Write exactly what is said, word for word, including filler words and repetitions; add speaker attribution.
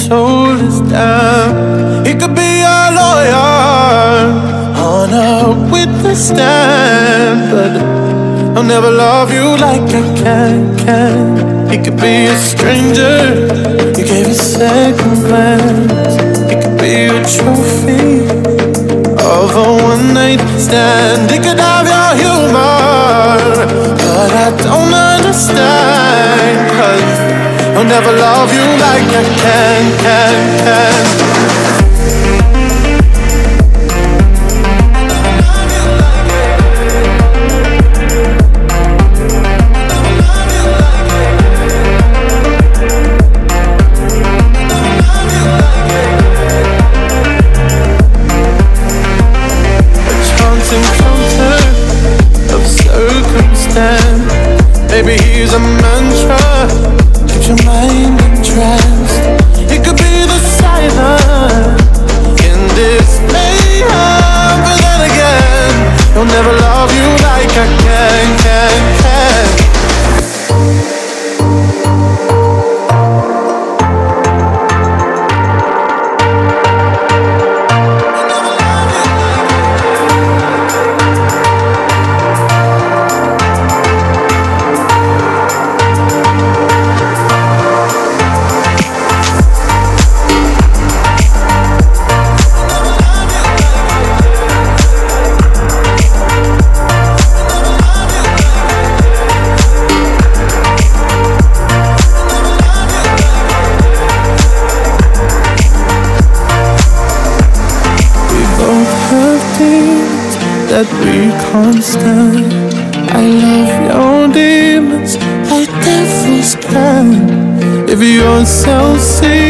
Speaker 1: soul is down. He could be a lawyer on a witness stand, but I'll never love you like I can, can. He could be a stranger, you gave a second glance. He could be a trophy of a one-night stand. He could have your humor, but I don't understand, 'cause I'll never love you like I can, can, can. Maybe he's a mantra, keeps your mind entranced. He could be the silence in this mayhem, but then again, he'll never love you like I can, can, can. That we constant. I love your demons like devils can. If you're so sick